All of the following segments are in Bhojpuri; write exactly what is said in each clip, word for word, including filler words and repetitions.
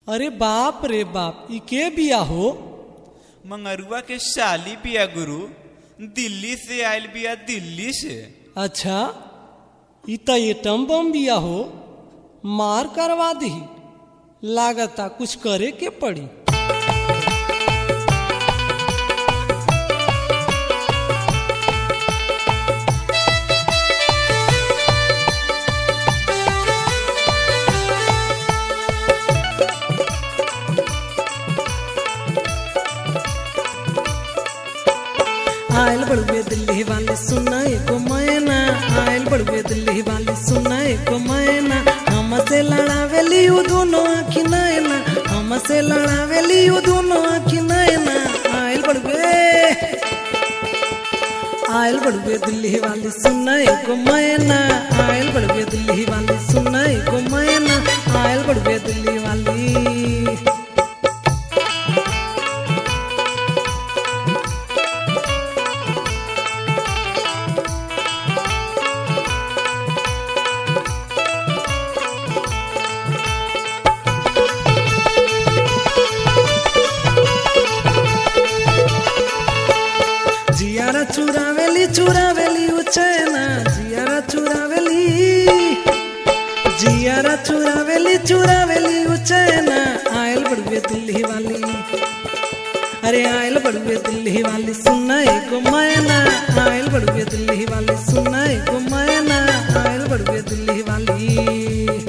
अरे बाप रे बाप, ई के बिया हो? मंगरुआ के साली बिया गुरु, दिल्ली से आयल बिया, दिल्ली से। अच्छा, ई त एटम बम बिया हो। मार करवा दी, लागता कुछ करे के पड़ी। आयल बड़ुए दिल्ली वाले सुना एको मैना, आयल बड़ुए दिल्ली वाले सुना एको मैना। हमसे लड़ावेली उ दोनों आँखी नैना, हमसे लड़ावेली उ दोनों आँखी नैना। आयल बड़ुए आयल बड़ुए दिल्ली वाले सुना एको मैना, आयल बड़ुए दिल्ली वाले सुना एको मैना। आयल बड़ुए दिल्ली वाली। जियारा चुरावेली चुरावेली उचैना, जियारा चुरावेली जियारा चुरावेली चुरावेली उचैना। आयल बड़ुए दिल्ली वाली, अरे आयल बड़ुए दिल्ली वाली सुना एको मैना, आयल बड़ुए दिल्ली वाली सुना एको मैना। आयल बड़ुए दिल्ली वाली।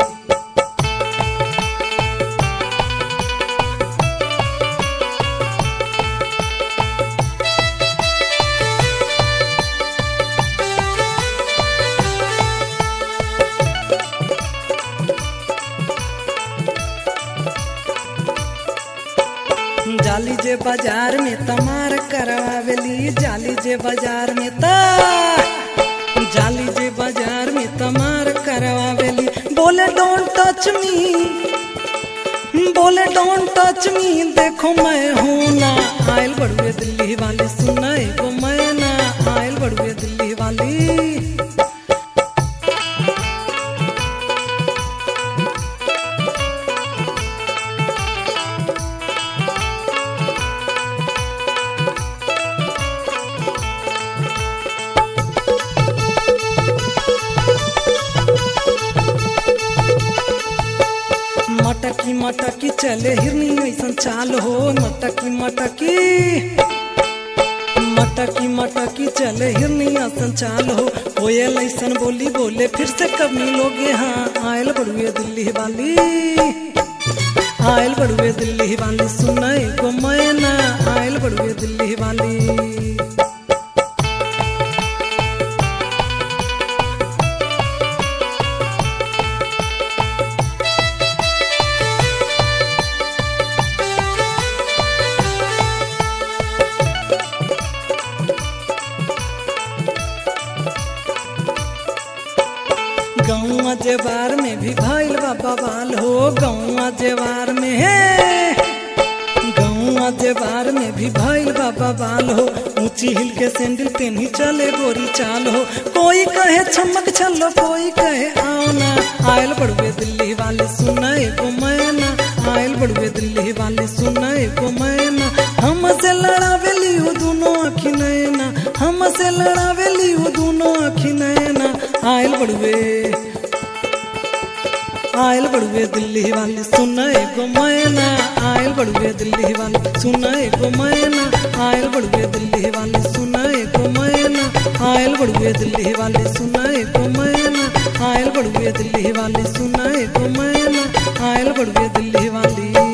जाली जे बाजार में तमार करवावेली, जाली जे बाजार में ता जाली जे बाजार में तमार करवावेली। बोले डोंट टच मी, बोले डोंट टच मी, देखो मैं हूं ना। आयल बड़ुए दिल्ली वाली सुना एको मैना, आयल बड़ुए दिल्ली वाली। मटकी मटकी चले हिरनी ऐसन चाल हो, मटकी मटकी मटकी मटकी चले हिरनी ऐसन चाल हो। कोयल ऐसन बोली बोले फिर से कब मिलोगे हाँ। आयल बड़ुए दिल्ली वाली, आयल बड़ुए दिल्ली वाली सुना एको मैना, आयल बड़ुए दिल्ली वाली। गौआ जेवार में भी भइल बा बवाल हो, गौआ जेवार में है गौआ जेवार में भी भइल बा बवाल हो। ऊंची हिल के सैंडल पेन्ही चले गोरी चाल हो। कोई कहे छमक छलो, कोई कहे आओ ना। आयल बड़ुए दिल्ली वाले सुना एको मैना, आयल बड़ुए दिल्ली वाले सुना एको मैना। हमसे लड़ावेली उ दोनों आँखी नैना, हमसे लड़ावेली उ दोनों आँखी नैना। आयल बड़ुए आयल बड़ुए दिल्ली वाली सुना एको मैना, आयल बड़ुए दिल्ली वाली सुना एको मैना। आयल बड़ुए दिल्ली वाली सुना एको मैना, आयल बड़ुए दिल्ली वाली सुना एको मैना। आयल बड़ुए दिल्ली वाली सुना एको मैना, आयल बड़ुए दिल्ली वाली।